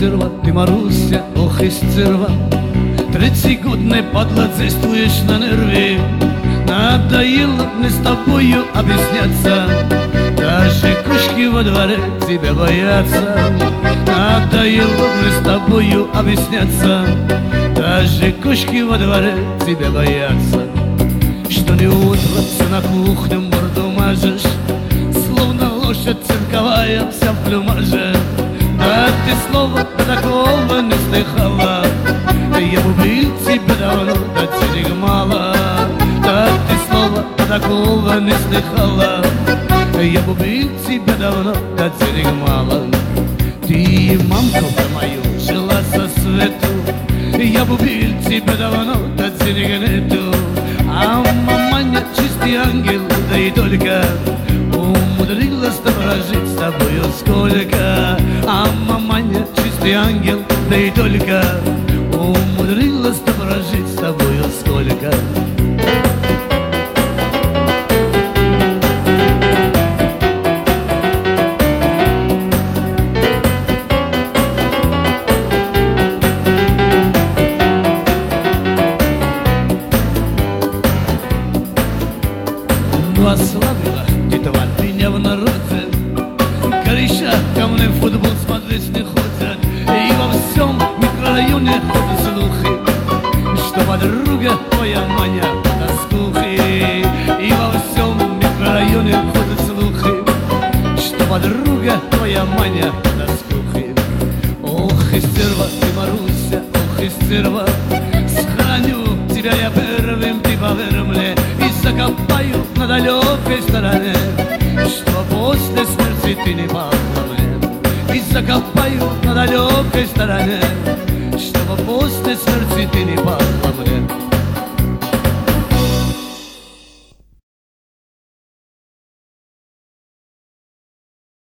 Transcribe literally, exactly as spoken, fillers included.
стерва, ты, Маруся, ох и стерва. Третий год не падла, действуешь на нервы. Надоело мне с тобою объясняться. Даже кошки во дворе тебя боятся. Надоело мне с тобою объясняться. Даже кошки во дворе тебя боятся. Что не утро, все на кухню морду мажешь, словно лошадь цирковая, вся в плюмаже. Да ты слова такого не слыхала. Я бы убил тебя давно, да денег мало. Да ты слова такого не слыхала. Я бы убил тебя давно, да денег мало. Ты, мамка мою, жила со свету. Я бы убил тебя давно, да денег нету. А маманя чистый ангел, да и только умудрилась прожить с тобою сколько. А маманя чистый ангел, да и только умудрилась прожить с тобою сколько. Ну ослабила ты, тварь, меня в народе. Кореша ко мне в футбол смотреть не ходят. И во всем микрорайоне ходят слухи, что подруга твоя Маня на скухе. И во всем микрорайоне ходят слухи, что подруга твоя Маня на скухе. Ох и стерва ты, Маруся, ох и стерва. Схороню тебя я первым, ты поверь мне, и закопаю на далекой стороне, что после смерти ты не пахла мне. И закопаю на далекой стороне, чтобы после смерти ты не пахла мне.